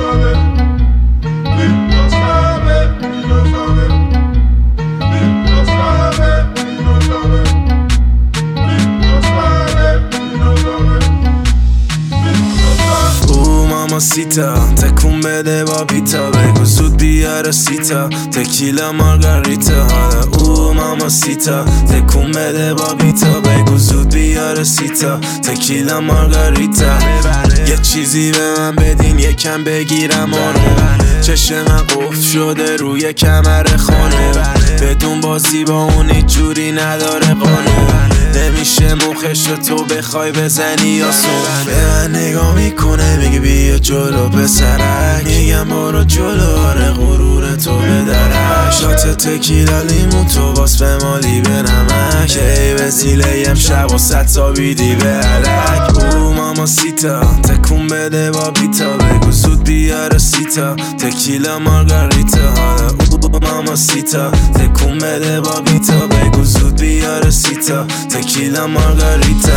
سیتا تکون بده با بیتا بگو زود بیاره سیتا تکیلا مارگاریتا حالا او ماما سیتا تکون بده با بیتا بگو زود بیاره سیتا تکیلا مارگاریتا یه چیزی به من بدین یکم بگیرم آنو چشم من قفل شده روی کمر خانه بدون بازی با اون هیچ جوری نداره قانون نمیشه مخشو تو بخوای بزنی یا سون به من نگاه میکنه میگه بیا جلو پسرک میگم برو جلو آره غرور تو بدرک شات تکیلا لیمون تو باس به مالی به نمک ای وسیله امشب و ست تا بیدی به علک او ماما سیتا تکون بده با بیتا بگو زود بیاره سیتا تکیلا مارگاریتا حالا او ماما سیتا تکون بده با بیتا بگو زود بیاره سیتا تکیلا مارگاریتا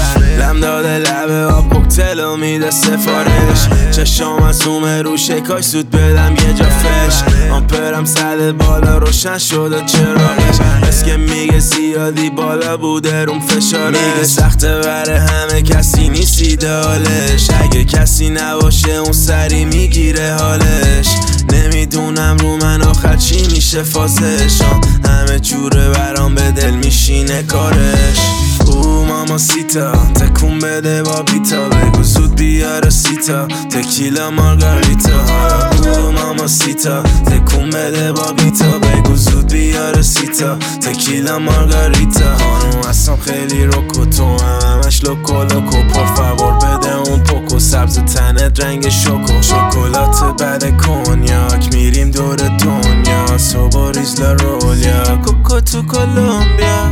لم داده لبه آب کوکتلو میده سفارش چشام از زومه رو شکاش زود بدم یه جا فش آمپرم زده بالا روشن شده چراغش اسکه میگه زیادی بالا بوده روم فشارش میگه سخته بره همه کسی نیست ایدالش اگه کسی نباشه اون سری میگیره حالش نمیدونم رو من آخر چی میشه فازش همه جوره برام به دل میشینه کارش او ماما سیتا تکون بده با بیتا بگو زود بیاره سیتا تکیلا مارگاریتا او ماما سیتا تکون بده با بیتا بگو زود بیاره سیتا تکیلا مارگاریتا خانوم هستم خیلی روکو تو همش لوکو لوکو پرفاور بده اون پوکو سبز تنت رنگ شوکو شکلات بعد کنیاک میریم دور دنیا سوباریز لا رولیا کوکو تو کولومبیا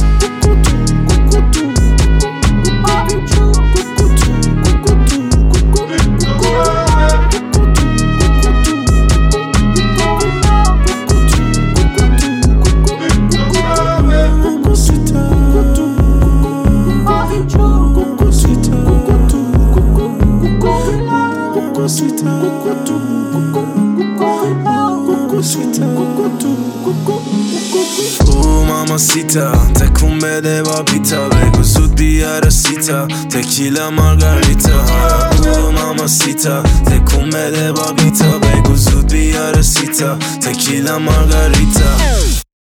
او ماما سیتا تکون بده با بیتا بگو زود بیاره سیتا تکیلا مارگاریتا او ماما سیتا تکون بده با بیتا بگو زود بیاره سیتا تکیلا مارگاریتا